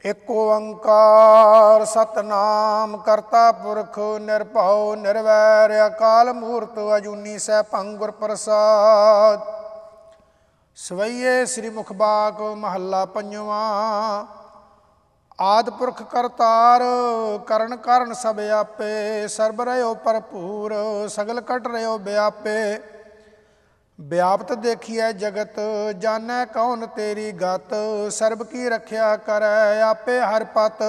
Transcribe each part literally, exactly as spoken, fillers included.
ਇੱਕ ਓੰਕਾਰ ਸਤਨਾਮ ਕਰਤਾ ਪੁਰਖ ਨਿਰਭਉ ਨਿਰਵੈਰ ਅਕਾਲ ਮੂਰਤ ਅਜੂਨੀ ਸੈਭੰ ਗੁਰ ਪ੍ਰਸਾਦ। ਸਵਈਏ ਸ੍ਰੀ ਮੁਖਬਾਕ ਮਹੱਲਾ ਪੰਜਵਾਂ। ਆਦਿ ਪੁਰਖ ਕਰਤਾਰ ਕਰਨ ਕਾਰਨ ਸਭ ਆਪੇ, ਸਰਬ ਰਹਿਓ ਭਰਪੂਰ ਸਗਲ ਘਟ ਰਹਿਓ ਵਿਆਪੇ। ਵਿਆਪਤ ਦੇਖੀਐ ਜਗਤ ਜਾਣੈ ਕੌਣ ਤੇਰੀ ਗਤ, ਸਰਬ ਕੀ ਰੱਖਿਆ ਕਰੈ ਆਪੇ ਹਰਿ ਪਤ।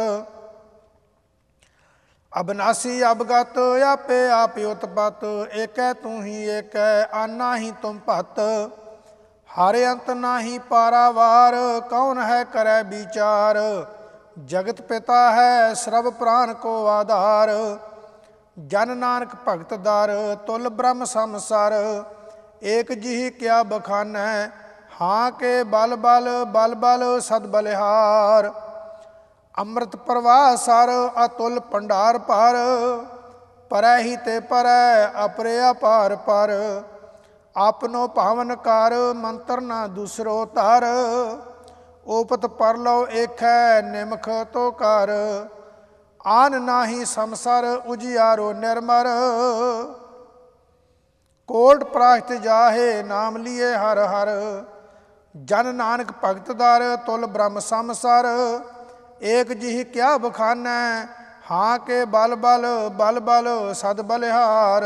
ਅਬਨਾਸੀ ਅਬਗਤ ਆਪੇ ਆਪ ਉਤਪਤ, ਏਕੈ ਤੂੰ ਹੀ ਏਕੈ ਆਨਾ ਹੀ ਤੁਮ ਭਤ। ਹਰਿ ਅੰਤ ਨਾਹੀ ਪਾਰਾਵਾਰ, ਕੌਣ ਹੈ ਕਰੈ ਵਿਚਾਰ। ਜਗਤ ਪਿਤਾ ਹੈ ਸਰਬ ਪ੍ਰਾਨ ਕੋ ਆਧਾਰ, ਜਨ ਨਾਨਕ ਭਗਤ ਦਰ ਤੁਲ ਬ੍ਰਹਮ ਸੰਸਾਰ। ਏਕ ਜਿਹ ਕਿਆ ਬਖਾਨੈ ਹਾਂ ਕੇ ਬਲ ਬਲ ਬਲ ਬਲ ਸਦ ਬਲਿਹਾਰ। ਅੰਮ੍ਰਿਤ ਪ੍ਰਵਾਹ ਸਰ ਅਤੁਲ ਭੰਡਾਰ ਪਰ, ਪਰੈ ਹੀ ਤੇ ਪਰੈ ਅਪਰੇ ਅਪਾਰ ਪਰ। ਆਪਨੋ ਭਾਵਨ ਕਰ ਮੰਤਰ ਨਾ ਦੂਸਰੋ ਧਰ, ਓਪਤ ਪਰ ਲਓ ਏਖੈ ਨਿਮਖ ਤੋ ਕਰ। ਆਨ ਨਾਹੀ ਸੰਸਰ ਉਜਿਆਰੋ ਨਿਰਮਰ, ਕੋਟ ਪ੍ਰਾਸ਼ਤ ਜਾਹੇ ਨਾਮ ਲੀਏ ਹਰ ਹਰ। ਜਨ ਨਾਨਕ ਭਗਤ ਦਰ ਤੁਲ ਬ੍ਰਹਮ ਸੰਸਾਰ, ਏਕ ਜਿਹ ਕਿਆ ਬਖਾਨੈ ਹਾਂ ਕੇ ਬਲ ਬਲ ਬਲ ਬਲ ਸਦ ਬਲਿਹਾਰ।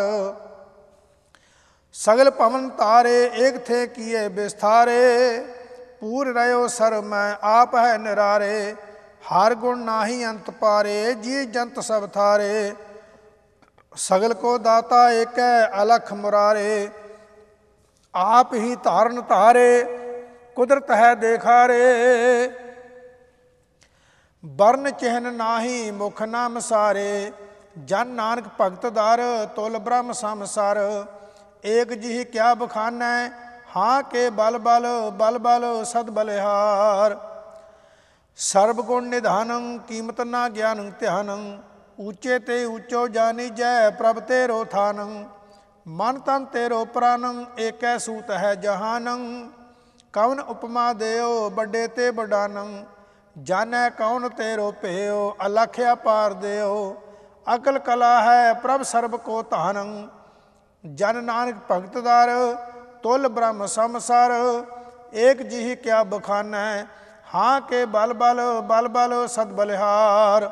ਸਗਲ ਭਵਨ ਤਾਰੇ ਏਕ ਥੇ ਕੀਏ ਵਿਸਥਾਰੇ, ਪੂਰ ਰਹਿਓ ਸਰ ਮੈਂ ਆਪ ਹੈ ਨਿਰਾਰੇ। ਹਰ ਗੁਣ ਨਾਹੀ ਅੰਤ ਪਾਰੇ ਜੀ ਜੰਤ ਸਭ ਥਾਰੇ, ਸਗਲ ਕੋ ਦਾਤਾ ਏਕੈ ਅਲਖ ਮੁਰਾਰੇ। ਆਪ ਹੀ ਧਾਰਨ ਧਾਰੇ ਕੁਦਰਤ ਹੈ ਦੇਖਾਰੇ, ਬਰਨ ਚਿਹਨ ਨਾਹੀ ਮੁਖ ਨਾਮ ਸਾਰੇ। ਜਨ ਨਾਨਕ ਭਗਤ ਦਰ ਤੁਲ ਬ੍ਰਹਮ ਸੰਸਾਰ, ਏਕ ਜਿਹ ਕਿਆ ਬਖਾਨੈ ਹਾਂ ਕੇ ਬਲ ਬਲ ਬਲ ਬਲ ਸਦ ਬਲਿਹਾਰ। ਸਰਬ ਗੁਣ ਨਿਧਾਨੰ ਕੀਮਤ ਨਾ ਗਿਆਨੰ ਧਿਆਨੰ, ਊਚੇ ਤੇ ਊਚੋ ਜਾਨੀਜੈ ਪ੍ਰਭ ਤੇਰੋ ਥਾਨੰ। ਮਨ ਤਨ ਤੇਰੋ ਪ੍ਰਾਨੰ ਏਕੈ ਸੂਤ ਹੈ ਜਹਾਨੰ, ਕਵਨ ਉਪਮਾ ਦਿਓ ਵੱਡੇ ਤੇ ਵਡਾਨੰ। ਜਾਨੈ ਕੌਣ ਤੇਰੋ ਭੇਓ ਅਲਖ ਅਪਾਰ ਦਿਓ, ਅਕਲ ਕਲਾ ਹੈ ਪ੍ਰਭ ਸਰਬ ਕੋ ਧਾਨੰ। ਜਨ ਨਾਨਕ ਭਗਤ ਦਰ ਤੁਲ ਬ੍ਰਹਮ ਸੰਸਾਰ, ਏਕ ਜਿਹ ਕਿਆ ਬਖਾਨੈ ਹਾਂ ਕੇ ਬਲ ਬਲ ਬਲ ਬਲ ਸਦ ਬਲਿਹਾਰ।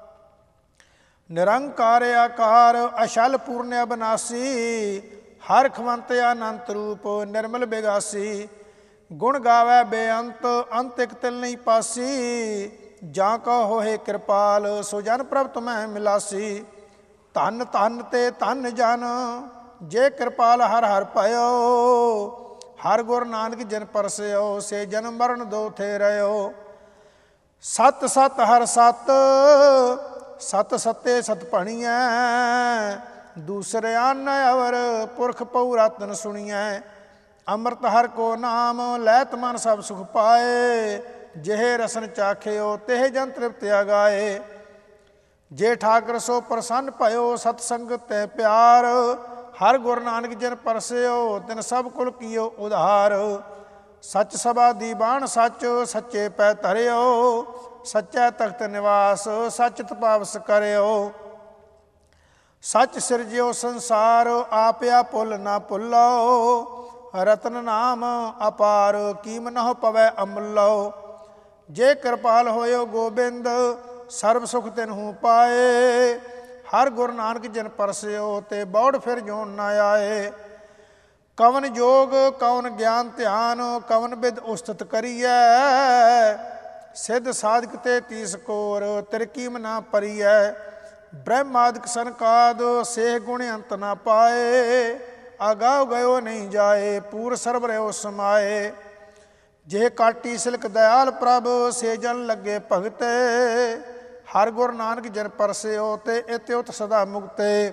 ਨਿਰੰਕਾਰ ਆਕਾਰ ਅਛਲ ਪੂਰਨ ਅਬਨਾਸੀ, ਹਰ ਖਵੰਤ ਅਨੰਤ ਰੂਪ ਨਿਰਮਲ ਬਿਗਾਸੀ। ਗੁਣ ਗਾਵੈ ਬੇਅੰਤ ਅੰਤ ਇਕ ਤਿਲ ਨਹੀਂ ਪਾਸੀ, ਜਾਂ ਕੋ ਹੋਏ ਕਿਰਪਾਲ ਸੋ ਜਨ ਪ੍ਰਭ ਤੁਮੈ ਮਿਲਾਸੀ। ਧਨ ਧਨ ਤੇ ਧਨ ਜਨ ਜੇ ਕਿਰਪਾਲ ਹਰ ਹਰ ਭਇਓ, ਹਰ ਗੁਰ ਨਾਨਕ ਜਿਨ ਪਰਸਿਓ ਸੇ ਜਨਮ ਮਰਨ ਦੋ ਥੇ ਰਹਿਓ। ਸਤ ਸਤ ਹਰ ਸਤ ਸਤ ਸਤੇ ਸਤ ਭਣੀਐ, ਦੂਸਰੇ ਆਨ ਅਵਰ ਪੁਰਖ ਪਉ ਰਤਨ ਸੁਣੀਐ। ਅੰਮ੍ਰਿਤ ਹਰ ਕੋ ਨਾਮ ਲੈਤ ਮਨ ਸਭ ਸੁਖ ਪਾਏ, ਜਿਹੇ ਰਸਨ ਚਾਖਿਓ ਤੇਹ ਜਨ ਤ੍ਰਿਪਤ ਅਗਾਏ। ਜੇ ਠਾਕਰ ਸੋ ਪ੍ਰਸੰਨ ਭਇਓ ਸਤ ਸੰਗਤ ਤੈ ਪਿਆਰ, ਹਰ ਗੁਰ ਨਾਨਕ ਜਿਨ ਪਰਸਿਓ ਤਿਨ ਸਭ ਕੁਲ ਕੀਓ ਉਧਾਰ। ਸੱਚ ਸਭਾ ਦੀ ਬਾਣ ਸੱਚ ਸੱਚੇ ਪੈ ਧਰਿਓ, ਸੱਚੈ ਤਖਤ ਨਿਵਾਸ ਸੱਚ ਤਪਾਵਸ ਕਰਿਓ। ਸੱਚ ਸਿਰਜਿਓ ਸੰਸਾਰ ਆਪਿਆ ਭੁੱਲ ਨਾ ਭੁੱਲੋ, ਰਤਨ ਨਾਮ ਅਪਾਰ ਕੀਮ ਨਹੁ ਪਵੈ ਅਮੁੱਲੋ। ਜੇ ਕਿਰਪਾਲ ਹੋਇਓ ਗੋਬਿੰਦ ਸਰਬ ਸੁਖ ਤਿਨਹੂ ਪਾਏ, ਹਰ ਗੁਰ ਨਾਨਕ ਜਿਨ ਪਰਸਿਓ ਤੇ ਬੌੜ ਫਿਰ ਜੋਨ ਨਾ ਆਏ। ਕਵਨ ਜੋਗ ਕਵਨ ਗਿਆਨ ਧਿਆਨ ਕਵਨ ਬਿਦ ਉਸਤਤ ਕਰੀਐ, ਸਿੱਧ ਸਾਧਕ ਤੇ ਤੀਸ ਕੋਰ ਤਿਰਕੀਮ ਨਾ ਪਰੀਐ। ਬ੍ਰਹਮਾਦਿਕ ਸੰਕਾਦ ਸੇਹ ਗੁਣ ਅੰਤ ਨਾ ਪਾਏ, ਆਗਾਉ ਗਇਓ ਨਹੀਂ ਜਾਏ ਪੂਰ ਸਰਬ ਰਹਿਓ ਸਮਾਏ। ਜੇ ਕਾਟੀ ਸਿਲਕ ਦਇਆਲ ਪ੍ਰਭ ਸੇ ਜਨ ਲੱਗੇ ਭਗਤੇ, ਹਰ ਗੁਰ ਨਾਨਕ ਜਿਨ ਪਰਸਿਓ ਤੇ ਇਤਿ ਉਤ ਸਦਾ ਮੁਕਤੇ।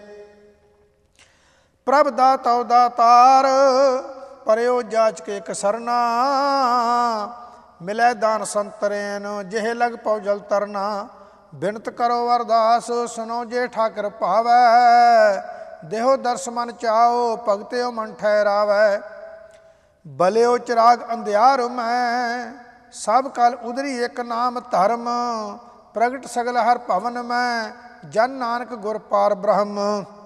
ਪ੍ਰਭ ਦਾਤਉ ਦਾਤਾਰ ਪਰਿਓ ਜਾਚ ਕੇ ਕਸਰਨਾ, ਮਿਲੈ ਦਾਨ ਸੰਤਰੇਨ ਜਿਹੇ ਲਗ ਪਉ ਜਲ ਤਰਨਾ। ਬਿਨਤ ਕਰੋ ਅਰਦਾਸ ਸੁਨੋ ਜੇ ਠਾਕਰ ਭਾਵੈ, ਦੇਹੋ ਦਰਸ ਮਨ ਚਾਓ ਭਗਤਿਓ ਮਨ ਠਹਿਰਾਵੈ। ਬਲਿਓ ਚਿਰਾਗ ਅੰਧਿਆਰ ਮੈਂ ਸਭ ਕਲ ਉਦਰੀ ਇੱਕ ਨਾਮ ਧਰਮ, ਪ੍ਰਗਟ ਸਗਲ ਹਰ ਭਵਨ ਮੈਂ, ਜਨ ਨਾਨਕ ਗੁਰ ਪਾਰ ਬ੍ਰਹਮ।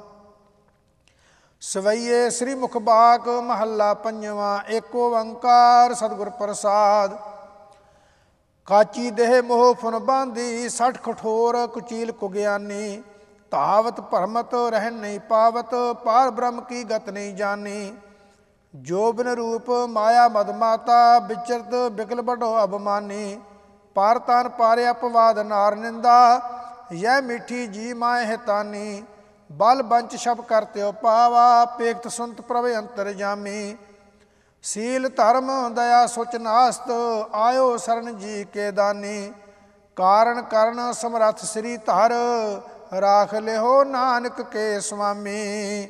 ਸਵਈਏ ਸ੍ਰੀ ਮੁਖ ਬਾਕ ਮਹੱਲਾ ਪੰਜਵਾਂ। ਏਕ ਓੰਕਾਰ ਸਤਿਗੁਰ ਪ੍ਰਸਾਦ। ਕਾਚੀ ਦੇਹ ਮੋਹ ਫੁਨ ਬਾਂਧੀ, ਸਠ ਕਠੋਰ ਕੁਚੀਲ ਕੁਗਿਆਨੀ। ਧਾਵਤ ਭਰਮਤ ਰਹਿਨ ਨਹੀਂ ਪਾਵਤ, ਪਾਰ ਬ੍ਰਹਮ ਕੀ ਗਤ ਨਹੀਂ ਜਾਨੀ। ਜੋ ਬਿਨ ਰੂਪ ਮਾਇਆ ਮਦ ਮਾਤਾ, ਵਿਚਰਤ ਬਿਕਲ ਬਢੋ ਅਭਮਾਨੀ। ਪਾਰ ਤਾਨ ਪਾਰੇ ਅਪਵਾਦ ਨਾਰ ਨਿੰਦਾ, ਯਹ ਮਿੱਠੀ ਜੀ ਮਾਏ ਹਿਤਾਨੀ। ਬਲ ਬੰਚ ਸ਼ਬ ਕਰਤਿਓ ਪਾਵਾ, ਪੇਖਤ ਸੁਨਤ ਪ੍ਰਭ ਅੰਤਰ ਜਾਮੀ। ਸੀਲ ਧਰਮ ਦਇਆ ਸੁਚ ਨਾਸਤ, ਆਇਓ ਸਰਨ ਜੀ ਕੇ ਦਾਨੀ। ਕਾਰਨ ਕਰਨ ਸਮਰੱਥ ਸ੍ਰੀ ਧਰ, ਰਾਖ ਲਿਓ ਨਾਨਕ ਕੇ ਸੁਆਮੀ।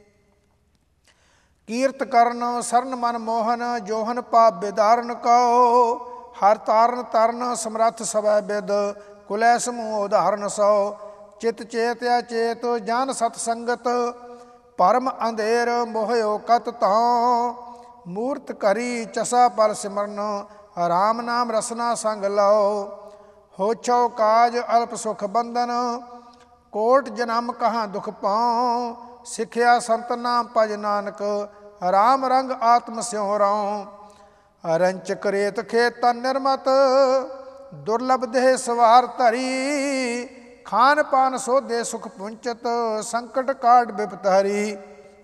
ਕੀਰਤ ਕਰਨ ਸਰਨ ਮਨ ਮੋਹਨ, ਜੋਹਨ ਪਾਪ ਬਿਦਾਰਨ ਕਉ। ਹਰ ਤਾਰਨ ਤਰਨ ਸਮਰੱਥ ਸਭੈ ਬਿਦ, ਕੁਲੈ ਸਮੂਹ ਉਦਾਹਰਨ ਸੋ। ਚਿਤ ਚੇਤ ਅਚੇਤ ਜਾਨ ਸਤ ਸੰਗਤ, ਪਰਮ ਅੰਧੇਰ ਮੋਹਿਓ ਕਤ ਤਉ। ਮੂਰਤ ਕਰੀ ਚਸਾ ਪਲ ਸਿਮਰਨ, ਰਾਮ ਨਾਮ ਰਸਨਾ ਸੰਗ ਲਓ। ਹੋਛੋ ਕਾਜ ਅਲਪ ਸੁਖ ਬੰਧਨ, ਕੋਟ ਜਨਮ ਕਹਾਂ ਦੁਖ ਪਾਉ। ਸਿੱਖਿਆ ਸੰਤ ਨਾਮ ਭਜ ਨਾਨਕ, ਰਾਮ ਰੰਗ ਆਤਮ ਸਿਉ ਰਉ। ਰੰਚਕ ਰੇਤ ਖੇਤ ਤਨ ਨਿਰਮਤ, ਦੁਰਲਭ ਦੇਹ ਸਵਾਰ ਧਰੀ। ਖਾਨ ਪਾਨ ਸੋਧੇ ਸੁਖ ਪੁੰਚਤ, ਸੰਕਟ ਕਾਟ ਬਿਪਤ ਹਰੀ।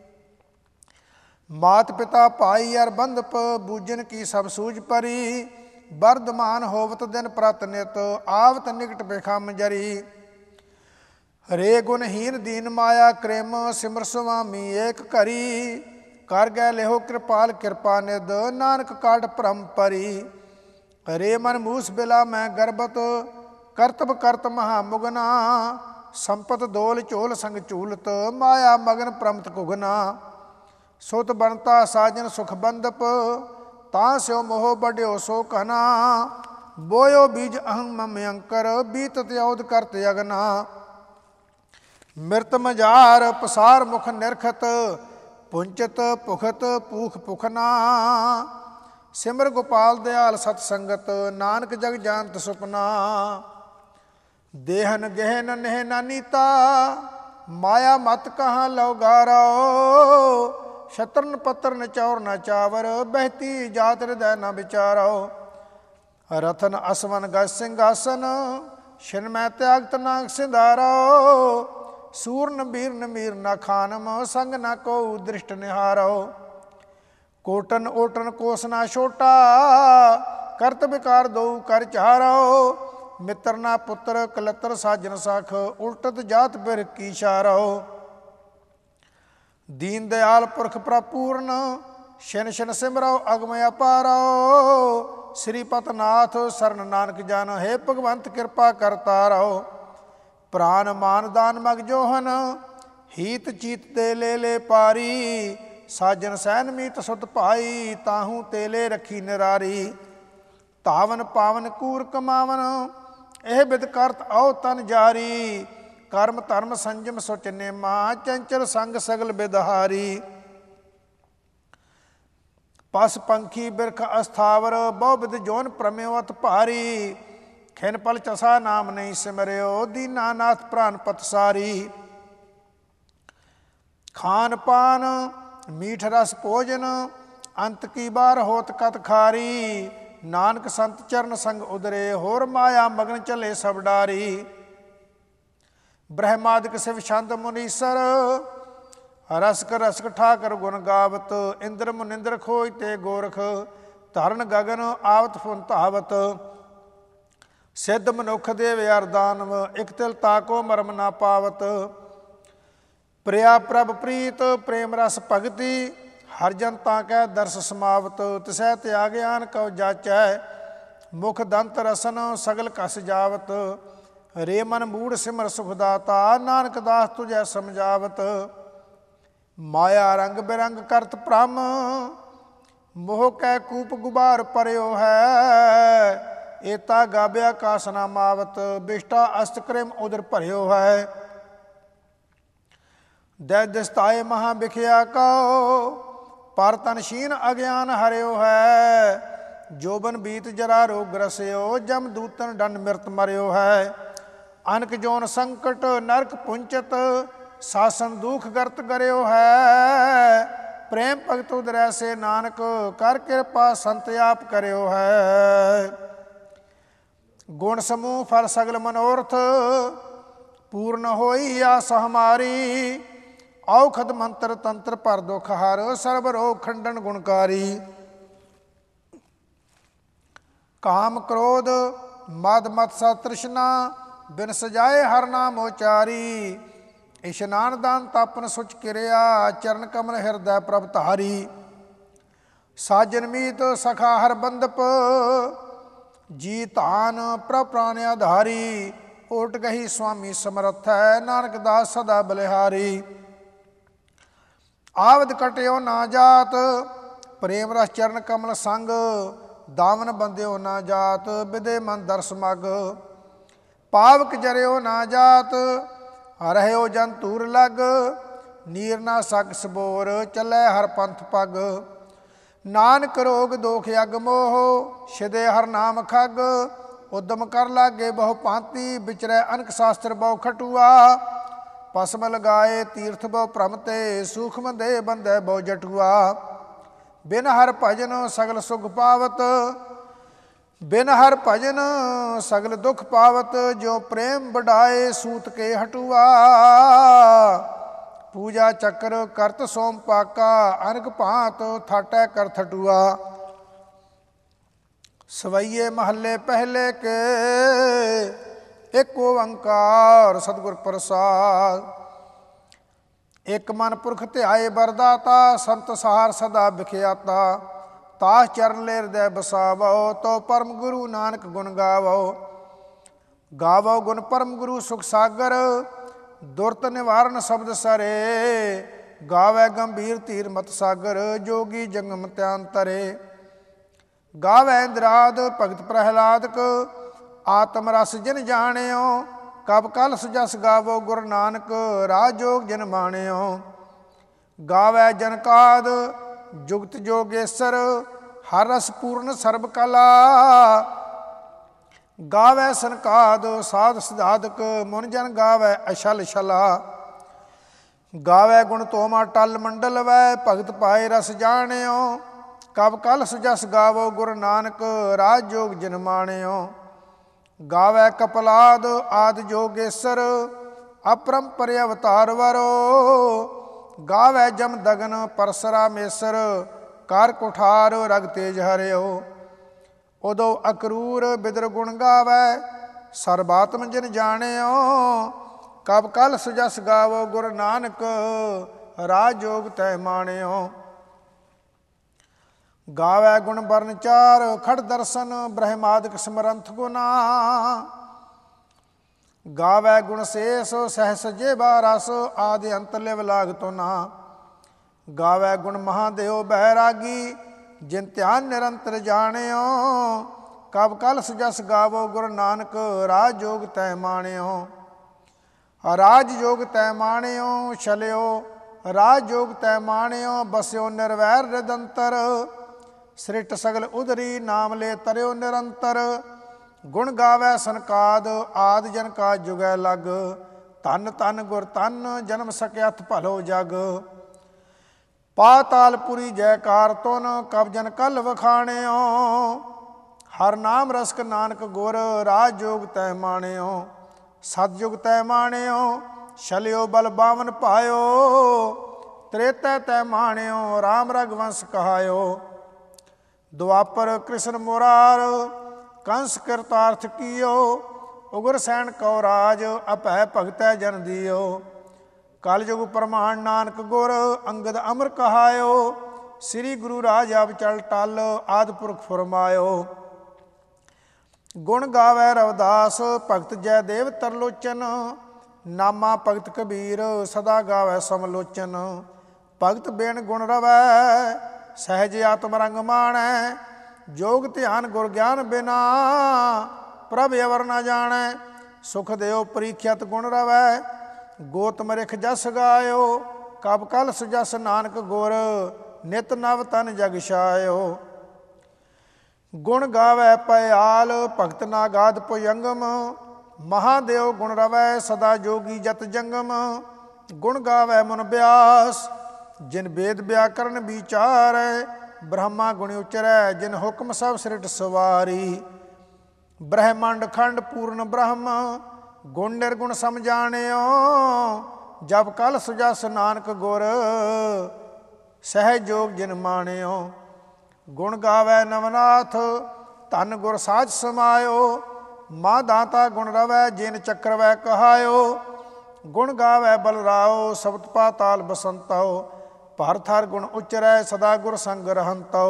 ਮਾਤ ਪਿਤਾ ਭਾਈ ਅਰ ਬੰਧਪ, ਬੂਝਨ ਕੀ ਸਭ ਸੂਝ ਪਰੀ। ਵਰਧਮਾਨ ਹੋਵਤ ਦਿਨ ਪ੍ਰਤ ਨਿਤ, ਆਵਤ ਨਿਕਟ ਬਿਖਮ ਜਰੀ। ਹਰੇ ਗੁਣਹੀਨ ਦੀਨ ਮਾਇਆ ਕ੍ਰਿਮ, ਸਿਮਰ ਸੁਆਮੀ ਏਕ ਘਰੀ। ਕਰ ਗੈ ਲਿਓ ਕਿਰਪਾਲ ਕਿਰਪਾ ਨਿਧ, ਨਾਨਕ ਕਾਟ ਭ੍ਰਮ ਪਰੀ। ਹਰੇ ਮਨ ਮੂਸ ਬਿਲਾ ਮੈਂ ਗਰਬਤ, ਕਰਤਬ ਕਰਤ ਮਹਾ ਮੁਗਨਾ। ਸੰਪਤ ਦੋਲ ਝੋਲ ਸੰਗ ਝੂਲਤ, ਮਾਇਆ ਮਗਨ ਪ੍ਰਮਤ ਕੁਗਨਾ। ਸੁਤ ਬਣਤਾ ਸਾਜਨ ਸੁਖ ਬੰਦਪ, ਤਾਂ ਸਿਓ ਮੋਹ ਬਢਿਓ ਸੋ ਘਨਾ। ਬੋਇਓ ਬੀਜ ਅਹੰ ਮਮ ਅੰਕਰ, ਬੀਤਤ ਔਦ ਕਰਤ ਅਗਨਾ। ਮਿਰਤ ਮਝਾਰ ਪਸਾਰ ਮੁਖ ਨਿਰਖਤ, ਪੁੰਚਤ ਭੁਖਤ ਪੂਖ ਪੁਖਨਾ। ਸਿਮਰ ਗੋਪਾਲ ਦਿਆਲ ਸਤ ਸੰਗਤ, ਨਾਨਕ ਜਗ ਜਾਨਤ ਸੁਪਨਾ। ਦੇਹਨ ਗਹਿਨ ਨਹਿ ਨਾ ਨੀਤਾ, ਮਾਇਆ ਮਤ ਕਹਾਂ ਲਉ ਗਾਰੋ। ਸ਼ਤਰਨ ਪੱਤਰ ਚੌਰ ਨ ਚਾਵਰ, ਬਹਿਤੀ ਜਾਤ ਹਿਰਦੈ ਨ ਵਿਚਾਰੋ। ਰਥਨ ਅਸਵਨ ਗਜ ਸਿੰਘਾਸਨ, ਛਿਨ ਮੈਂ ਤਿਆਗਤ ਨਾਗ ਸਿੰਧਾਰੋ। ਸੂਰਨ ਬੀਰਨ ਮੀਰ ਨ ਖਾਨਮ, ਸੰਗ ਨ ਕੋ ਦ੍ਰਿਸ਼ਟ ਨਿਹਾਰੋ। ਕੋਟਨ ਓਟਨ ਕੋਸ ਨਾ ਛੋਟਾ, ਕਰਤ ਵਿਕਾਰ ਦਉ ਕਰ ਚਾਰੋ। ਮਿੱਤਰ ਨਾ ਪੁੱਤਰ ਕਲੱਤਰ ਸਾਜਨ ਸਖ, ਉਲਟਤ ਜਾਤ ਬਿਰ ਕੀ ਸ਼ਾਰੋ। ਦੀਨ ਦਿਆਲ ਪੁਰਖ ਪ੍ਰਪੂਰਨ, ਛਿਨ ਛਿਨ ਸਿਮਰੋ ਅਗਮ ਅਪਾਰੋ। ਸ੍ਰੀਪਤ ਨਾਥ ਸਰਨ ਨਾਨਕ ਜਨ, ਹੇ ਭਗਵੰਤ ਕਿਰਪਾ ਕਰ ਤਾਰੋ। ਪ੍ਰਾਨ ਮਾਨ ਦਾਨ ਮਗ ਜੋਹਨ, ਹੀਤ ਚੀਤ ਤੇ ਲੈ ਲੈ ਪਾਰੀ। ਸਾਜਨ ਸੈਨ ਮੀਤ ਸੁਤ ਭਾਈ, ਤਾਹੂ ਤੇਲੇ ਰੱਖੀ ਨਿਰਾਰੀ। ਧਾਵਨ ਪਾਵਨ ਕੂਰ ਕਮਾਵਨ, ਇਹ ਬਿਦ ਕਰਤ ਆਓ ਤਨ ਜਾਰੀ। ਕਰਮ ਧਰਮ ਸੰਜਮ ਸੁਚ ਨੇਮਾ, ਚੰਚਲ ਸੰਗ ਸਗਲ ਬਿਦਹਾਰੀ। ਪਸ ਪੰਖੀ ਬਿਰਖ ਅਸਥਾਵਰ, ਬਹੁ ਬਿਦ ਜੋਨ ਪ੍ਰਮੇਵਤ ਭਾਰੀ। ਖਿਨ ਪਲ ਚਸਾ ਨਾਮ ਨਹੀਂ ਸਿਮਰਿਓ, ਦੀਨਾ ਨਾਥ ਪ੍ਰਾਨ ਪਤ ਸਾਰੀ। ਖਾਨ ਪਾਨ ਮੀਠ ਰਸ ਭੋਜਨ, ਅੰਤ ਕੀ ਬਾਰ ਹੋਤ ਕਤ ਖਾਰੀ। ਨਾਨਕ ਸੰਤ ਚਰਨ ਸੰਗ ਉਦਰੇ, ਹੋਰ ਮਾਇਆ ਮਗਨ ਚਲੇ ਸਭ ਡਾਰੀ। ਬ੍ਰਹਮਾਦਿਕ ਸਿਵ ਛੰਦ ਮੁਨੀਸਰ, ਰਸਕ ਰਸਕ ਠਾਕਰ ਗੁਣ ਗਾਵਤ। ਇੰਦਰ ਮੁਨਿੰਦਰ ਖੋਜ ਤੇ ਗੋਰਖ, ਧਰਨ ਗਗਨ ਆਵਤ ਫੁਨ ਧਾਵਤ। ਸਿੱਧ ਮਨੁੱਖ ਦੇਵ ਅਰ ਦਾਨਵ, ਇਕ ਤਿਲ ਤਾਕੋ ਮਰਮ ਨਾ ਪਾਵਤ। ਪ੍ਰਿਆ ਪ੍ਰਭ ਪ੍ਰੀਤ ਪ੍ਰੇਮ ਰਸ ਭਗਤੀ, ਹਰ ਜਨ ਤਾਂ ਕੈ ਦਰਸ ਸਮਾਵਤ। ਤਿਸੈ ਤਿਆਗ ਗਿਆਨ ਕਉ ਜਾਚੈ, ਮੁਖ ਦੰਤ ਰਸਨ ਸਗਲ ਕਸ ਜਾਵਤ। ਰੇ ਮਨ ਮੂੜ ਸਿਮਰ ਸੁਖ ਦਾਤਾ, ਨਾਨਕ ਦਾਸ ਤੁਝੈ ਸਮਝਾਵਤ। ਮਾਇਆ ਰੰਗ ਬਿਰੰਗ ਕਰਤ ਭ੍ਰਮ, ਮੋਹ ਕੈ ਕੂਪ ਗੁਬਾਰ ਪਰਿਓ ਹੈ। ਏਤਾ ਗਾਬਿਆ ਕਾਸ ਨਾ ਮਾਵਤ, ਬਿਸ਼ਟਾ ਅਸਤ ਕ੍ਰਿਮ ਉਦਰ ਭਰਿਓ ਹੈ। ਦੈ ਦਿਸਤਾਏ ਮਹਾ ਬਿਖਿਆ ਕਉ, ਪਰ ਤਨ ਸ਼ੀਨ ਅਗਿਆਨ ਹਰਿਓ ਹੈ। ਜੋਬਨ ਬੀਤ ਜਰਾ ਰੋਗ ਰਸਿਓ, ਜਮ ਦੂਤਨ ਡੰਡ ਮਿਰਤ ਮਰਿਓ ਹੈ। ਅਨਕ ਜੋਨ ਸੰਕਟ ਨਰਕ ਪੁੰਚਤ, ਸਾਸਨ ਦੁਖ ਗਰਤ ਕਰਿਓ ਹੈ। ਪ੍ਰੇਮ ਭਗਤ ਉਦਰੈ ਸੇ ਨਾਨਕ, ਕਰ ਕਿਰਪਾ ਸੰਤ ਆਪ ਕਰਿਓ ਹੈ। ਗੁਣ ਸਮੂਹ ਫਲ ਸਗਲ ਮਨੋਰਥ, ਪੂਰਨ ਹੋਈ ਆਸ ਹਮਾਰੀ। ਔਖਦ ਮੰਤਰ ਤੰਤਰ ਪਰ ਦੁਖ ਹਰ, ਸਰਬ ਰੋਗ ਖੰਡਨ ਗੁਣਕਾਰੀ। ਕਾਮ ਕ੍ਰੋਧ ਮਦ ਮਤ ਸਾ ਤ੍ਰਿਸ਼ਨਾ, ਬਿਨ ਸਜਾਏ ਹਰ ਨਾਮ ਉਚਾਰੀ। ਇਸ਼ਨਾਨ ਦਾਨ ਤਾਪਨ ਸੁਚ ਕਿਰਿਆ, ਚਰਨ ਕਮਲ ਹਿਰਦੈ ਪ੍ਰਭ ਧਾਰੀ। ਸਾਜਨ ਮੀਤ ਸਖਾ ਹਰ ਬੰਦਪ, ਜੀ ਧਾਨ ਪ੍ਰਭ ਪ੍ਰਾਨ ਆਧਾਰੀ। ਓਟ ਗਹੀ ਸੁਆਮੀ ਸਮਰੱਥ ਹੈ, ਨਾਨਕ ਦਾਸ ਸਦਾ ਬਲਿਹਾਰੀ। ਆਵਦ ਕਟਿਓ ਨਾ ਜਾਤ, ਪ੍ਰੇਮ ਰਸ ਚਰਨ ਕਮਲ ਸੰਗ। ਦਾਵਨ ਬੰਦਿਓ ਨਾ ਜਾਤ, ਬਿਦੇ ਮਨ ਦਰਸ ਮਗ। ਪਾਵਕ ਜਰਿਓ ਨਾ ਜਾਤ, ਰਹਿਓ ਜਨ ਧੂਰ ਲਗ। ਨੀਰ ਨਾ ਸਗ ਸਬੋਰ, ਚੱਲੈ ਹਰ ਪੰਥ ਪਗ। ਨਾਨਕ ਰੋਗ ਦੋਖ ਅਗ ਮੋਹ, ਛਿਦੇ ਹਰ ਨਾਮ ਖਗ। ਉਦਮ ਕਰ ਲਾਗੇ ਬਹੁ ਭਾਂਤੀ, ਵਿਚਰੈ ਅਨਕ ਸ਼ਾਸਤਰ ਬਹੁ ਖਟੂਆ। ਭਸਮ ਲਗਾਏ ਤੀਰਥ ਬਹੁ ਭ੍ਰਮ ਤੇ, ਸੂਖਮ ਦੇ ਬੰਧੈ ਬਹੁ ਜਟੂਆ। ਬਿਨ ਹਰ ਭਜਨ ਸਗਲ ਸੁਖ ਪਾਵਤ, ਬਿਨ ਹਰ ਭਜਨ ਸਗਲ ਦੁਖ ਪਾਵਤ। ਜੋ ਪ੍ਰੇਮ ਵਡਾਏ ਸੂਤ ਕੇ ਹਟੂਆ। ਪੂਜਾ ਚੱਕਰ ਕਰਤ ਸੋਮ ਪਾਕਾ, ਅਨਕ ਭਾਂਤ ਥਾਟੈ ਕਰ ਥਟੂਆ। ਸਵਈਏ ਮਹੱਲੇ ਪਹਿਲੇ ਕੇ, ਇੱਕ ਓੰਕਾਰ ਸਤਿਗੁਰ ਪ੍ਰਸਾਦ। ਇੱਕ ਮਨ ਪੁਰਖ ਧਿਆਏ ਬਰਦਾਤਾ, ਸੰਤ ਸਹਾਰ ਸਦਾ ਵਿਖਿਆਤਾ। ਤਾਸ ਚਰਨ ਲੈ ਹਿਰਦੈ ਬਸਾਵੋ, ਤੋ ਪਰਮ ਗੁਰੂ ਨਾਨਕ ਗੁਣ ਗਾਵੋ। ਗਾਵੋ ਗੁਣ ਪਰਮ ਗੁਰੂ ਸੁਖ ਸਾਗਰ, ਦੁਰਤ ਨਿਵਾਰਨ ਸ਼ਬਦ ਸਰੇ। ਗਾਵੈ ਗੰਭੀਰ ਧੀਰ ਮਤ ਸਾਗਰ, ਜੋਗੀ ਜੰਗਮ ਧਿਆਨ ਤਰੇ। ਗਾਵੈ ਇੰਦਰਾਦ ਭਗਤ ਪ੍ਰਹਿਲਾਦਕ, ਆਤਮ ਰਸ ਜਿਨ ਜਾਣਿਓ। ਕਬ ਕਲਸ ਜਸ ਗਾਵੋ ਗੁਰ ਨਾਨਕ, ਰਾਜ ਜੋਗ ਜਿਨ ਮਾਣਿਓ। ਗਾਵੈ ਜਨਕਾਦ ਜੁਗਤ ਜੋਗੇਸਰ, ਹਰ ਰਸ ਪੂਰਨ ਸਰਬ ਕਲਾ। ਗਾਵੈ ਸਨਕਾਦ ਸਾਧ ਸਿਧਾਦਕ, ਮੁਨ ਜਨ ਗਾਵੈ ਅਛਲ ਛਲਾ। ਗਾਵੈ ਗੁਣ ਤੋਮਾ ਟਲ ਮੰਡਲ ਵੈ, ਭਗਤ ਪਾਏ ਰਸ ਜਾਣਿਓ। ਕਬ ਕਲਸ ਜਸ ਗਾਵੋ ਗੁਰ ਨਾਨਕ, ਰਾਜ ਜੋਗ ਜਿਨ ਮਾਣਿਓ। ਗਾਵੈ ਕਪਲਾਦ ਆਦਿ ਜੋਗੇਸਰ, ਅਪਰੰਪਰ ਅਵਤਾਰ ਵਰੋ। ਗਾਵੈ ਜਮ ਦਗਨ ਪਰਸਰਾਮੇਸਰ, ਕਰ ਕੁਠਾਰ ਰਗ ਤੇਜ ਹਰਿਓ। ਉਦੋਂ ਅਕਰੂਰ ਬਿਦਰ ਗੁਣ ਗਾਵੈ, ਸਰਬਾਤਮ ਜਿਨ ਜਾਣਿਓ। ਕਬ ਕਲਸ ਜਸ ਗਾਵੋ ਗੁਰ ਨਾਨਕ, ਰਾਜ ਜੋਗ ਤੈ ਮਾਣਿਓ। ਗਾਵੈ ਗੁਣ ਬਰਨ ਚਾਰ ਖੜ ਦਰਸ਼ਨ, ਬ੍ਰਹਮਾਦਿਕ ਸਮਰੰਥ ਗੁਨਾ। ਗਾਵੈ ਗੁਣ ਸੇਸ ਸਹਿਸ ਜੇਬਾ ਰਸ, ਆਦਿ ਅੰਤ ਲਿਵ ਲਾਗਤੋ ਨਾ। ਗਾਵੈ ਗੁਣ ਮਹਾਦੇਵ ਬੈਰਾਗੀ, ਜਿਨ ਧਿਆਨ ਨਿਰੰਤਰ ਜਾਣਿਓ। ਕਬ ਕਲਸ ਜਸ ਗਾਵੋ ਗੁਰ ਨਾਨਕ, ਰਾਜ ਜੋਗ ਤੈ ਮਾਣਿਓ। ਰਾਜ ਜੋਗ ਤੈ ਮਾਣਿਓ ਛਲਿਓ, ਰਾਜ ਜੋਗ ਤੈ ਮਾਣਿਓ। ਬਸਿਓ ਨਿਰਵੈਰ ਰਿਦੰਤਰ, ਸ੍ਰਿਟ ਸਗਲ ਉਦਰੀ ਨਾਮ ਲੈ ਤਰਿਓ ਨਿਰੰਤਰ। ਗੁਣ ਗਾਵੈ ਸਨਕਾਦ ਆਦ ਜਨ ਕਾ ਜੁਗੈ ਲਗ। ਧਨ ਧਨ ਗੁਰ ਧਨ, ਜਨਮ ਸਕਿਆਥ ਭਲੋ ਜਗ। ਪਾਤਾਲਪੁਰੀ ਜੈਕਾਰ ਤੁਨ, ਕਬ ਜਨ ਕਲ ਵਖਾਣਿਓ। ਹਰ ਨਾਮ ਰਸਕ ਨਾਨਕ ਗੁਰ, ਰਾਜ ਜੋਗ ਤੈ ਮਾਣਿਓ। ਸਤਜੁਗ ਤੈ ਮਾਣਿਓ, ਛਲਿਓ ਬਲ ਬਾਵਨ ਪਾਇਓ। ਤ੍ਰੇਤੈ ਤੈ ਮਾਣਿਓ, ਰਾਮ ਰਗਵੰਸ ਕਹਾਇਓ। ਦੁਆਪਰ ਕ੍ਰਿਸ਼ਨ ਮੁਰਾਰ, ਕੰਸ ਕਿਰਤਾਰਥ ਕੀਓ। ਉਗਰ ਸੈਨ ਕਉ ਰਾਜ, ਅਭੈ ਭਗਤੈ ਜਨ ਦੀਓ। ਕਲਯੁਗ ਪ੍ਰਮਾਣ ਨਾਨਕ ਗੁਰ, ਅੰਗਦ ਅਮਰ ਕਹਾਇਓ। ਸ੍ਰੀ ਗੁਰੂ ਰਾਜ ਆਪ ਚਲ ਟਲ, ਆਦਿ ਪੁਰਖ ਫੁਰਮਾਇਓ। ਗੁਣ ਗਾਵੈ ਰਵਿਦਾਸ ਭਗਤ ਜੈ ਦੇਵ ਤਰਲੋਚਨ। ਨਾਮਾ ਭਗਤ ਕਬੀਰ, ਸਦਾ ਗਾਵੈ ਸਮਲੋਚਨ। ਭਗਤ ਬਿਨ ਗੁਣ ਰਵੈ, ਸਹਿਜ ਆਤਮ ਰੰਗ ਮਾਣੈ। ਜੋਗ ਧਿਆਨ ਗੁਰ ਗਿਆਨ ਬਿਨਾ, ਪ੍ਰਭ ਅਵਰ ਨਾ ਜਾਣੈ। ਸੁਖ ਦਿਓ ਪ੍ਰੀਖਿਅਤ ਗੁਣ ਰਵੈ, ਗੋਤਮ ਰਿਖ ਜਸ ਗਾਇਓ। ਕਬ ਕਲਸ ਜਸ ਨਾਨਕ ਗੁਰ, ਨਿਤ ਨਵ ਤਨ ਜਗ ਛਾਇਓ। ਗੁਣ ਗਾਵੈ ਪਇਆਲ ਭਗਤ ਨਾ ਗਾਧ ਭੁਜੰਗਮ। ਮਹਾਦੇਵ ਗੁਣ ਰਵੈ ਸਦਾ ਜੋਗੀ ਜਤ ਜੰਗਮ। ਗੁਣ ਗਾਵੈ ਮਨ ਬਿਆਸ ਜਿਨ ਵੇਦ ਵਿਆਕਰਨ ਵਿਚਾਰੈ। ਬ੍ਰਹਮਾ ਗੁਣ ਉਚਰੈ ਜਿਨ ਹੁਕਮ ਸਭ ਸ੍ਰਿਟ ਸਵਾਰੀ। ਬ੍ਰਹਮੰਡ ਖੰਡ ਪੂਰਨ ਬ੍ਰਹਮ ਗੁਣ ਨਿਰਗੁਣ ਸਮਝਾਣਿਓ। ਜਬ ਕਲ ਸੁਜਸ ਨਾਨਕ ਗੁਰ ਸਹਿਜ ਜੋਗ ਜਿਨ ਮਾਣਿਓ। ਗੁਣ ਗਾਵੈ ਨਵਨਾਥ ਧਨ ਗੁਰ ਸਾਜ ਸਮਾਇਓ। ਮਾਂ ਦਾਤਾ ਗੁਣ ਰਵੈ ਜਿਨ ਚੱਕਰਵੈ ਕਹਾਇਓ। ਗੁਣ ਗਾਵੈ ਬਲਰਾਓ ਸਬਤ ਪਾਤਾਲ ਬਸੰਤੋ। ਭਰਤ ਹਰ ਗੁਣ ਉਚਰੈ ਸਦਾ ਗੁਰ ਸੰਗ ਰਹੰਤੋ।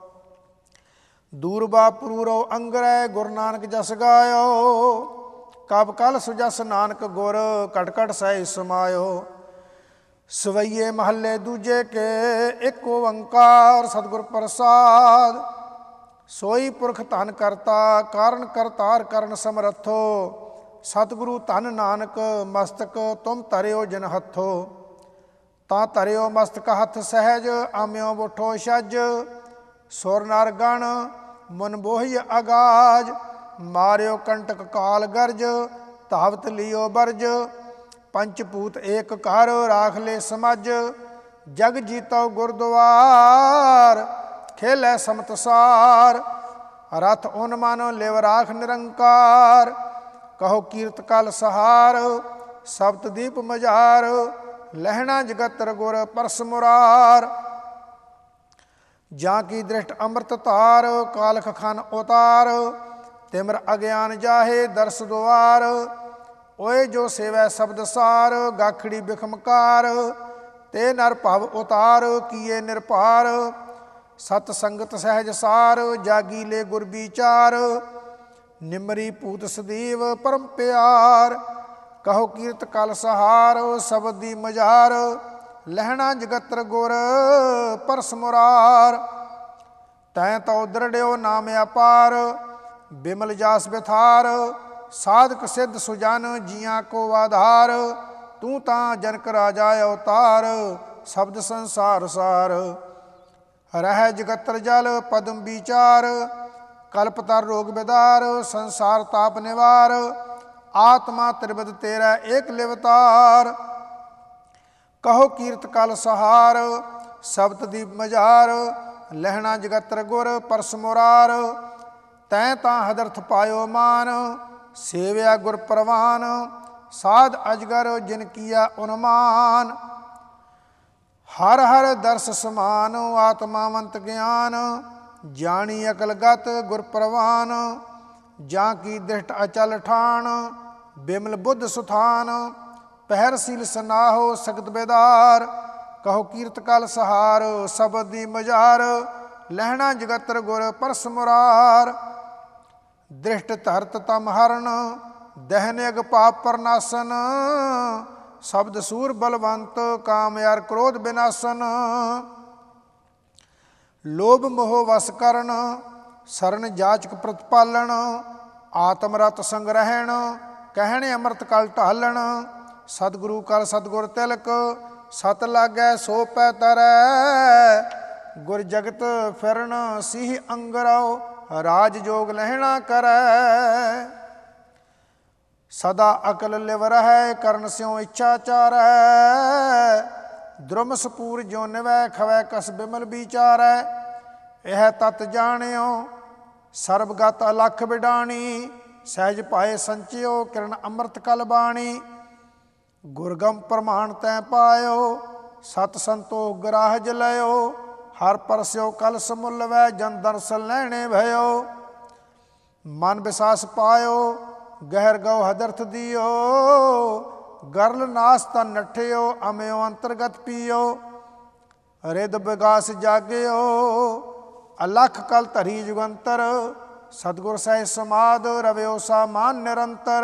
ਦੂਰਬਾ ਪਰੂਰੋ ਅੰਗਰੈ ਗੁਰ ਨਾਨਕ ਜਸ ਗਾਇਓ। ਕਬ ਕਲ ਸੁਜਸ ਨਾਨਕ ਗੁਰ ਕਟ ਕਟ ਸਹਿ ਸਮਾਇਓ। ਸਵਈਏ ਮਹੱਲੇ ਦੂਜੇ ਕੇ ਇੱਕ ਓੰਕਾਰ ਸਤਿਗੁਰ ਪ੍ਰਸਾਦ। ਸੋਈ ਪੁਰਖ ਧਨ ਕਰਤਾ ਕਾਰਨ ਕਰਤਾਰ ਕਰਨ ਸਮਰੱਥੋ। ਸਤਿਗੁਰੂ ਧਨ ਨਾਨਕ ਮਸਤਕ ਤੁਮ ਧਰਿਓ ਜਿਨ ਹੱਥੋ। ਤਾਂ ਧਰਿਓ ਮਸਤਕ ਹੱਥ ਸਹਿਜ ਆਮਿਓ ਬੁੱਠੋ ਛਜ। ਸੁਰ ਨਰ ਗਣ ਮਨ ਬੋਹਿ ਅਗਾਜ। ਮਾਰਿਓ ਕੰਟਕ ਕਾਲ ਗਰਜ ਧਾਵਤ ਲਿਓ ਬਰਜ। ਪੰਚ ਭੂਤ ਏਕ ਘਰ ਰਾਖ ਲੈ ਸਮਝ। ਜਗ ਜੀਤੋ ਗੁਰਦੁਆਰ ਖੇਲੈ ਸਮਤਸਾਰ। ਰਥ ਓਨ ਮਨ ਲਿਵ ਰਾਖ ਨਿਰੰਕਾਰ। ਕਹੋ ਕੀਰਤ ਕਲ ਸਹਾਰ ਸਬਤ ਦੀਪ ਮਝਾਰ। ਲਹਿਣਾ ਜਗਤਰ ਗੁਰ ਪਰਸ ਮੁਰਾਰ। ਜਾਂ ਕੀ ਦ੍ਰਿਸ਼ਟ ਅੰਮ੍ਰਿਤ ਧਾਰ ਕਾਲਖ ਖਨ ਉਤਾਰ। ਤਿਮਰ ਅਗਿਆਨ ਜਾਹੇ ਦਰਸ ਦੁਆਰ। ਓਏ ਜੋ ਸੇਵੈ ਸ਼ਬਦ ਸਾਰ ਗਾਖੜੀ ਬਿਖਮਕਾਰ। ਤੇ ਨਰ ਭਵ ਉਤਾਰ ਕੀਏ ਨਿਰਭਾਰ। ਸਤ ਸੰਗਤ ਸਹਿਜ ਸਾਰ ਜਾਗੀ ਲੈ ਗੁਰ ਵਿਚਾਰ। ਨਿਮਰੀ ਭੂਤ ਸਦੀਵ ਪਰਮ ਪਿਆਰ। ਕਹੋ ਕੀਰਤ ਕਲ ਸਹਾਰ ਸ਼ਬਦ ਦੀ ਮਝਾਰ। ਲਹਿਣਾ ਜਗਤਰ ਗੁਰ ਪਰਸ ਮੁਰਾਰ। ਤੈਂ ਤਉ ਦ੍ਰਿੜਿਓ ਨਾਮ ਅਪਾਰ ਬਿਮਲ ਜਾਸ ਬਿਥਾਰ। ਸਾਧਕ ਸਿੱਧ ਸੁਜਨ ਜੀਆਂ ਕੋ ਆਧਾਰ। ਤੂੰ ਤਾਂ ਜਨਕ ਰਾਜਾ ਅਵਤਾਰ ਸ਼ਬਦ ਸੰਸਾਰ ਸਾਰ। ਰਹਿ ਜਗਤਰ ਜਲ ਪਦਮ ਵਿਚਾਰ। ਕਲਪਤਰ ਰੋਗ ਬਿਦਾਰ ਸੰਸਾਰ ਤਾਪ ਨਿਵਾਰ। ਆਤਮਾ ਤ੍ਰਿਬਦ ਤੇਰਾ ਏਕ ਲਿਵਤਾਰ। ਕਹੋ ਕੀਰਤ ਕਲ ਸਹਾਰ ਸ਼ਬਦ ਦੀ ਮਝਾਰ। ਲਹਿਣਾ ਜਗਤਰ ਗੁਰ ਪਰਸ ਮੁਰਾਰ। ਤੈਂ ਤਾਂ ਹਦਰਥ ਪਾਇਓ ਮਾਨ ਸੇਵਿਆ ਗੁਰ ਪ੍ਰਵਾਨ। ਸਾਧ ਅਜਗਰ ਜਿਨ ਕੀਆ ਉਨਮਾਨ। ਹਰ ਹਰ ਦਰਸ ਸਮਾਨ ਆਤਮਾਵੰਤ ਗਿਆਨ। ਜਾਣੀ ਅਕਲ ਗਤ ਗੁਰ ਪ੍ਰਵਾਨ। ਜਾਂ ਕੀ ਦ੍ਰਿਸ਼ਟ ਅਚਲ ਠਾਣ ਬਿਮਲ ਬੁੱਧ ਸੁਥਾਨ। ਪਹਿਰ ਸੀਲ ਸਨਾਹੋ ਸਖਤ ਬੇਦਾਰ। ਕਹੋ ਕੀਰਤ ਕਲ ਸਹਾਰ ਸ਼ਬਦ ਦੀ ਮਝਾਰ। ਲਹਿਣਾ ਜਗਤਰ ਗੁਰ ਪਰਸ ਮੁਰਾਰ। ਦ੍ਰਿਸ਼ਟ ਧਰਤ ਤਮ ਹਰਨ ਦਹਿਨ ਅਗ ਪਾਪ ਪਰਨਾਸਨ। ਸ਼ਬਦ ਸੂਰ ਬਲਵੰਤ ਕਾਮ ਯਾਰ ਕ੍ਰੋਧ ਬਿਨਾਸਨ। ਲੋਭ ਮੋਹ ਵਸ ਕਰਨ ਸਰਨ ਜਾਚਕ ਪ੍ਰਤਪਾਲਣ। ਆਤਮ ਰਤ ਸੰਗ ਰਹਿਣ ਕਹਿਣ ਅੰਮ੍ਰਿਤ ਕਲ ਢਾਲਣ। ਸਤਿਗੁਰੂ ਕਲ ਸਤਿਗੁਰ ਤਿਲਕ ਸਤ ਲਾਗੈ ਸੋ ਪੈ ਤਰੈ। ਗੁਰ ਜਗਤ ਫਿਰਨ ਸਿਹ ਅੰਗਰਉ ਰਾਜ ਜੋਗ ਲਹਿਣਾ ਕਰੈ। ਸਦਾ ਅਕਲ ਲਿਵ ਰਹੈ ਕਰਨ ਸਿਉ ਇੱਛਾ ਚਾਰੈ। ਦ੍ਰੁਮ ਸਪੂਰ ਜੋ ਨਿਵੈ ਖਵੈ ਕਸ ਬਿਮਲ ਵਿਚਾਰੈ। ਇਹ ਤਤ ਜਾਣਿਓ ਸਰਬਗਤ ਅਲਖ ਬਿਡਾਣੀ। ਸਹਿਜ ਪਾਏ ਸੰਚਿਓ ਕਿਰਨ ਅੰਮ੍ਰਿਤ ਕਲ ਬਾਣੀ। ਗੁਰਗਮ ਪ੍ਰਮਾਣ ਤੈ ਪਾਇਓ ਸਤ ਸੰਤੋਖ ਗਰਾਹਜ ਲਿਓ। ਹਰ ਪਰਸਿਓ ਕਲ ਸਮੁੱਲ ਵੈ ਜਨ ਦਰਸ਼ਨ ਲੈਣੇ ਭਇਓ। ਮਨ ਵਿਸਾਸ ਪਾਇਓ ਗਹਿਰ ਗਉ ਹਦਰਥ ਦਿਓ। ਗਰਲ ਨਾਸ ਤਨ ਨਠਿਓ ਅਮਿਓ ਅੰਤਰਗਤ ਪੀਓ। ਰਿਦ ਵਿਗਾਸ ਜਾਗਿਓ ਅਲਖ ਕਲ ਧਰੀ ਜੁਗੰਤਰ। ਸਤਿਗੁਰ ਸਹਿ ਸਮਾਧ ਰਵਿਓ ਸਾ ਮਾਨ ਨਿਰੰਤਰ।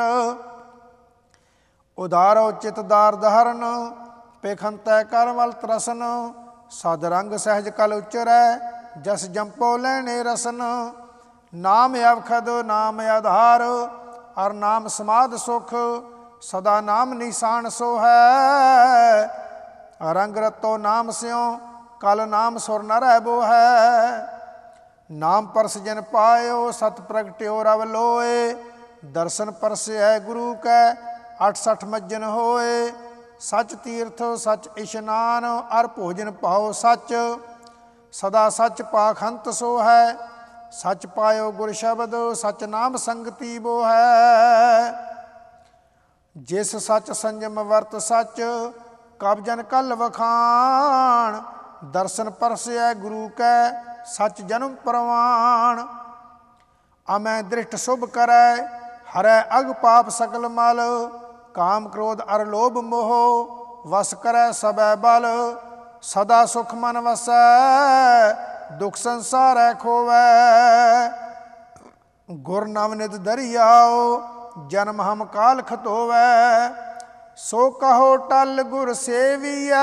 ਉਦਾਰੋ ਚਿਤਦਾਰ ਦਹਰਨ ਪੇਖੰਤੈ ਕਰਮਲ ਤਰਸਨ। ਸਦ ਰੰਗ ਸਹਿਜ ਕਲ ਉਚਰੈ ਜਸ ਜੰਪੋ ਲੈਣੇ ਰਸਨ। ਨਾਮ ਅਵਖਦ ਨਾਮ ਆਧਾਰ ਅਰ ਨਾਮ ਸਮਾਧ ਸੁਖ। ਸਦਾ ਨਾਮ ਨਿਸ਼ਾਨ ਸੋ ਹੈ। ਰੰਗ ਰਤੋ ਨਾਮ ਸਿਉ ਕਲ ਨਾਮ ਸੁਰ ਨ ਰਹਿਬੋ ਹੈ। ਨਾਮ ਪਰਸ ਜਨ ਪਾਇਓ ਸਤ ਪ੍ਰਗਟਿਓ ਰਵ ਲੋਏ। ਦਰਸ਼ਨ ਪਰਸੈ ਗੁਰੂ ਕੈ ਅਠ ਸਠ ਮੱਜਨ ਹੋਏ। ਸੱਚ ਤੀਰਥ ਸੱਚ ਇਸ਼ਨਾਨ ਅਰ ਭੋਜਨ ਪਾਓ ਸੱਚ। ਸਦਾ ਸੱਚ ਪਾਖੰਤ ਸੋ ਹੈ ਸੱਚ ਪਾਇਓ ਗੁਰ ਸ਼ਬਦ ਸੱਚ ਨਾਮ ਸੰਗਤੀ ਬੋ ਹੈ। ਜਿਸ ਸੱਚ ਸੰਜਮ ਵਰਤ ਸੱਚ ਕਬ ਜਨ ਕਲ ਵਖਾਣ। ਦਰਸ਼ਨ ਪਰਸੈ ਗੁਰੂ ਕੈ ਸੱਚ ਜਨਮ ਪ੍ਰਵਾਣ। ਅਮੈ ਦ੍ਰਿਸ਼ਟ ਸ਼ੁਭ ਕਰੈ ਹਰੈ ਅਗ ਪਾਪ ਸਕਲ ਮਲ। ਕਾਮ ਕ੍ਰੋਧ ਅਰ ਲੋਭ ਮੋਹ ਵਸ ਕਰੈ ਸਬੈ ਬਲ। ਸਦਾ ਸੁਖ ਮਨ ਵਸੈ ਦੁਖ ਸੰਸਾਰੈ ਖੋਵੈ। ਗੁਰ ਨਵਨਿਤ ਦਰਿਆਓ ਜਨਮ ਹਮ ਕਾਲ ਖਤੋਵੈ। ਸੋ ਕਹੋ ਟਲ ਗੁਰ ਸੇਵੀਐ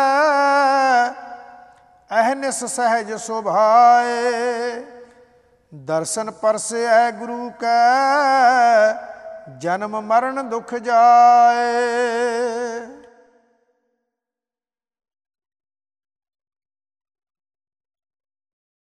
ਅਹਨਿਸ ਸਹਿਜ ਸੁਭਾਏ। ਦਰਸ਼ਨ ਪਰਸੈ ਗੁਰੂ ਕੈ ਜਨਮ ਮਰਨ ਦੁਖ ਜਾਏ।